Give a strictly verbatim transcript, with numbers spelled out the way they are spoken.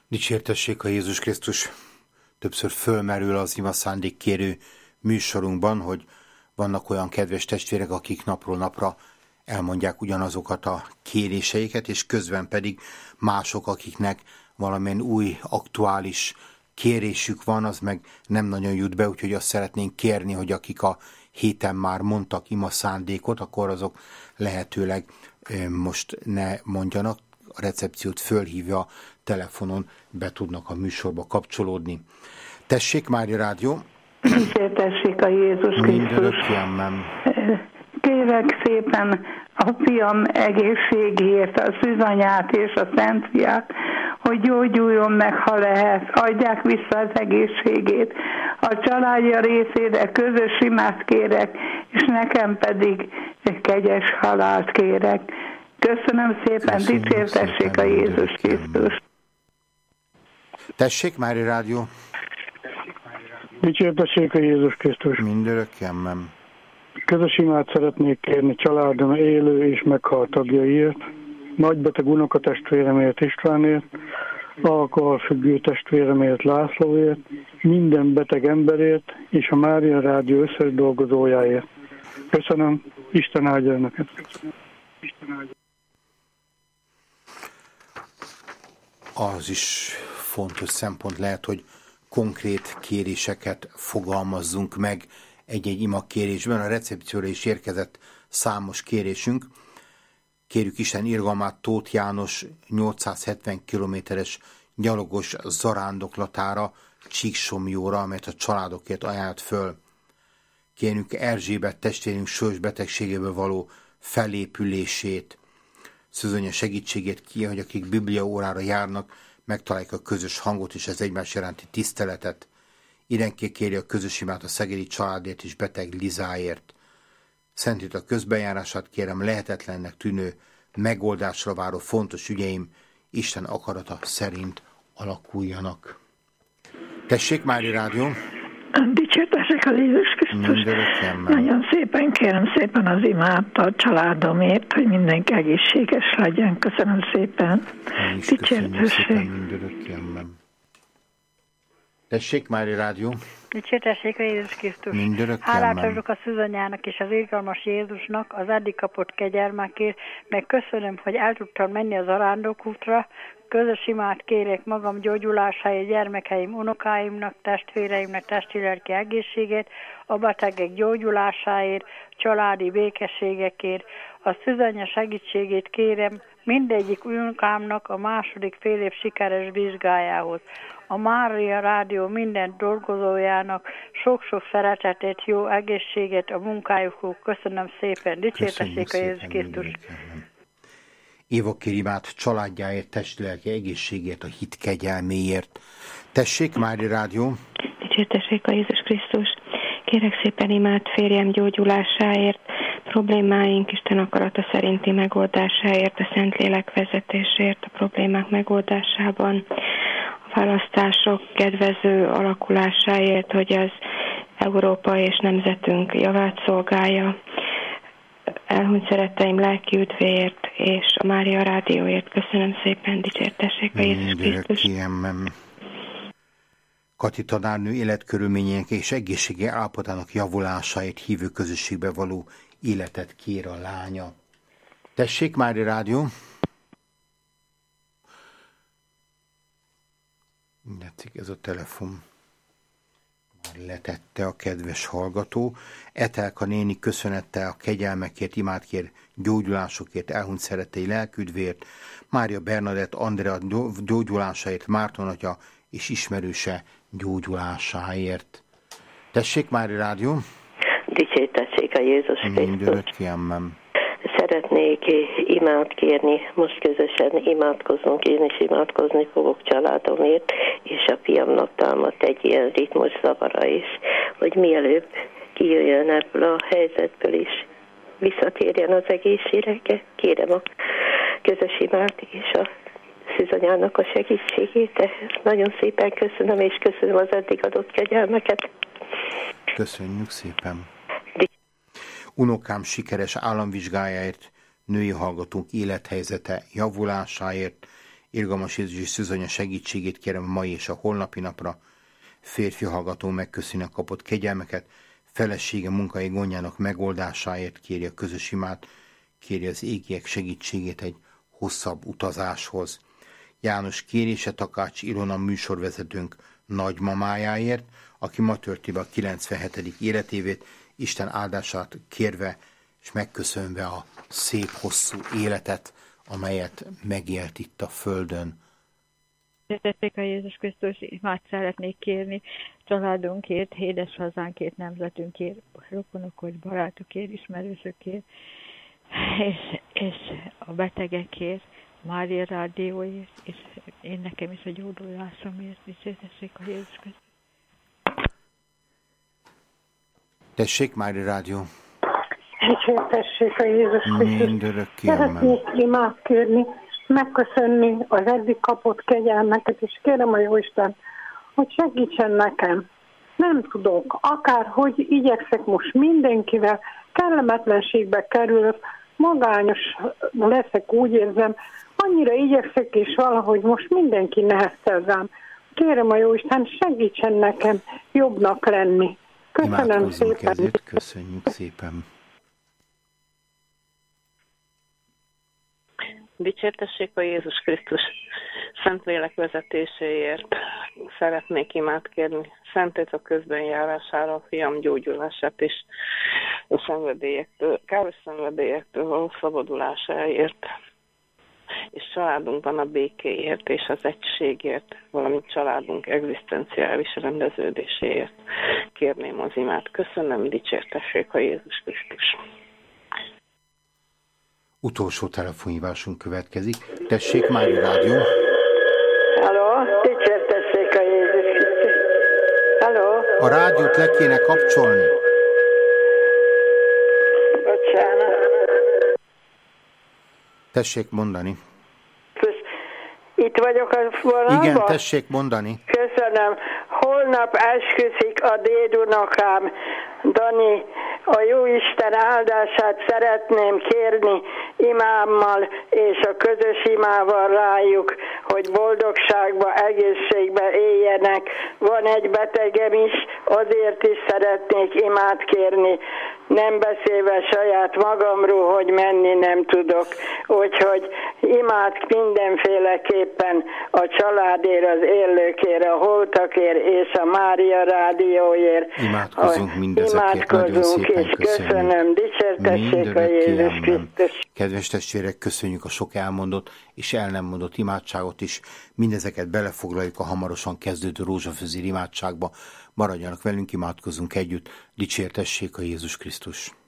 Dicsértessék a Jézus Krisztus. Többször fölmerül az ima szándékkérő műsorunkban, hogy vannak olyan kedves testvérek, akik napról napra elmondják ugyanazokat a kéréseiket, és közben pedig mások, akiknek valamilyen új, aktuális kérésük van, az meg nem nagyon jut be, úgyhogy azt szeretnénk kérni, hogy akik a héten már mondtak ima szándékot, akkor azok lehetőleg most ne mondjanak, a recepciót fölhívja a telefonon, be tudnak a műsorba kapcsolódni. Tessék, Mária Rádió! Dicsértessék a Jézus Krisztus! Kérek szépen a fiam egészségét, a szűzanyát és a Szent Fiát, hogy gyógyuljon meg, ha lehet, adják vissza az egészségét. A családja részére közös imát kérek, és nekem pedig kegyes halált kérek. Köszönöm szépen, dicsértessék a Jézus Krisztus! Tessék, Mária Rádió! Dicsértessék a Jézus Krisztus! Mindörökké, amen. Közös imát szeretnék kérni családom élő és meghalt tagjaiért, nagybeteg unokatestvéremért Istvánért, alkoholfüggő testvéremért Lászlóért, minden beteg emberért és a Mária Rádió összes dolgozójáért. Köszönöm, Isten áldja önöket! Az is fontos szempont lehet, hogy konkrét kéréseket fogalmazzunk meg egy-egy ima kérésben. A recepcióra is érkezett számos kérésünk. Kérjük Isten irgalmát Tóth János nyolcszázhetven kilométeres gyalogos zarándoklatára, Csíksomlyóra, amelyet a családokért ajánlott föl. Kérjük Erzsébet testvérünk súlyos betegségéből való felépülését, Szűzanya segítségét ki, hogy akik Biblia órára járnak, megtalálják a közös hangot és az egymás iránti tiszteletet. Irenké kéri a közös imát a szegedi családért és beteg Lizáért. Szentít a közbenjárását kérem, lehetetlennek tűnő, megoldásra váró fontos ügyeim Isten akarata szerint alakuljanak. Tessék, Mária Rádió! Dicsértessék a Jézus Krisztus! Nagyon szépen kérem szépen az imát a családomért, hogy mindenki egészséges legyen. Köszönöm szépen. Dicsértessék! Tessék, Mária Rádió! Dicsértessék a Jézus Krisztus! Mindörökké, hálát adok a szűzanyának és az irgalmas Jézusnak az eddig kapott kegyelmekért, meg köszönöm, hogy el tudtam menni az arándokútra. Közös imát kérek magam gyógyulásáért, gyermekeim, unokáimnak, testvéreimnek testi-lelki egészségét, a betegek gyógyulásáért, családi békességekért. A szűzanya segítségét kérem mindegyik unokámnak a második fél év sikeres vizsgájához. A Mária Rádió minden dolgozójának sok-sok szeretetét, jó egészséget a munkájukhoz. Köszönöm szépen. Dicsértessék a Jézus Krisztus! Éva kér imát családjáért, testi-lelki egészségért, a hit kegyelméért. Tessék, Mária Rádió! Dicsértessék a Jézus Krisztus! Kérek szépen imát férjem gyógyulásáért, problémáink Isten akarata szerinti megoldásáért, a Szentlélek vezetésért, a problémák megoldásában, a választások kedvező alakulásáért, hogy az Európa és nemzetünk javát szolgálja, elhunyt szeretteim lelki üdvéért és a Mária Rádióért. Köszönöm szépen, dicsértessék a Jézus Krisztus! Kati tanárnő életkörülményének és egészségi állapotának javulásáért hívő közösségbe való életet kér a lánya. Tessék, Mária Rádió! Látszik, ez a telefon már letette a kedves hallgató. Etelka néni köszönettel a kegyelmekért, imát kér gyógyulásokért, elhunyt szerettei lelküdvért, Mária Bernadett Andrea gyógyulásáért, Márton atya és ismerőse gyógyulásáért. Tessék, Mária Rádió! Dicsértessék a Jézus Krisztus! Szeretnék imát kérni, most közösen imádkozunk, én is imádkozni fogok családomért, és a fiamnak támadt egy ilyen ritmus zavara is, hogy mielőbb kijöjjön ebből a helyzetből is, visszatérjen az egészségre. Kérem a közös imát és a szűzanyának a segítségét. Ehhez nagyon szépen köszönöm, és köszönöm az eddig adott kegyelmeket. Köszönjük szépen! Unokám sikeres államvizsgájáért, női hallgatónk élethelyzete javulásáért, Irgalmas Jézus és Szűzanya segítségét kérem a mai és a holnapi napra. Férfi hallgató megköszöni a kapott kegyelmeket, felesége munkai gondjának megoldásáért kéri a közös imát, kéri az égiek segítségét egy hosszabb utazáshoz. János kérése Takács Ilona műsorvezetőnk nagymamájáért, aki ma tölti be a kilencvenhetedik életévét, Isten áldását kérve és megköszönve a szép hosszú életet, amelyet megélt itt a földön. Szeretnék a Jézus Krisztus imát szeretnék kérni családunkért, édeshazánkért, nemzetünkért, rokonokért, barátokért, ismerősökért, és, és a betegekért, Mária Rádióért, és én nekem is a gyógyulásomért, dicsértessék a Jézus Krisztus. Tessék, Mária Rádió. Dicsértessék a Jézus Krisztus. Mindörökké Szeretnék imát kérni, megköszönni az eddig kapott kegyelmeket, és kérem a Jóisten, hogy segítsen nekem. Nem tudok, akárhogy igyekszek most mindenkivel, kellemetlenségbe kerülök, magányos leszek, úgy érzem, annyira igyekszek, és valahogy most mindenki neheztel rám. Kérem a Jóisten, segítsen nekem jobbnak lenni. Köszönöm szépen. Ezért, köszönjük szépen. Dicsértessék a Jézus Krisztus Szentlélek vezetéséért. Szeretnék imát kérni. Szentét a közben járására, a fiam gyógyulását és a szenvedélyektől, káros szenvedélyektől való szabadulásáért, és családunkban a békéért és az egységért, valamint családunk egzisztenciális rendeződéséért kérném az imát. Köszönöm, dicsértessék a Jézus Krisztus. Utolsó telefonhívásunk következik. Tessék, Mária Rádió. Halló, dicsértessék a Jézus Krisztus. Halló. A rádiót le kéne kapcsolni. Bocsánat. Tessék mondani. Itt vagyok a vonalban? Igen, tessék mondani. Köszönöm. Holnap esküszik a dédunokám, Dani. A Jóisten áldását szeretném kérni imámmal és a közös imával rájuk, hogy boldogságba, egészségbe éljenek. Van egy betegem is, azért is szeretnék imát kérni, nem beszélve saját magamról, hogy menni nem tudok. Úgyhogy imát mindenféleképpen a családért, az élőkért, a holtakért és a Mária Rádióért. Imádkozunk mindezekért, nagyon szépen és köszönöm, dicsértessék a Jézus Krisztus. Kedves testvérek, köszönjük a sok elmondott és el nem mondott imádságot is. Mindezeket belefoglaljuk a hamarosan kezdődő rózsafűzér imádságba. Maradjanak velünk, imádkozunk együtt, dicsértessék a Jézus Krisztus.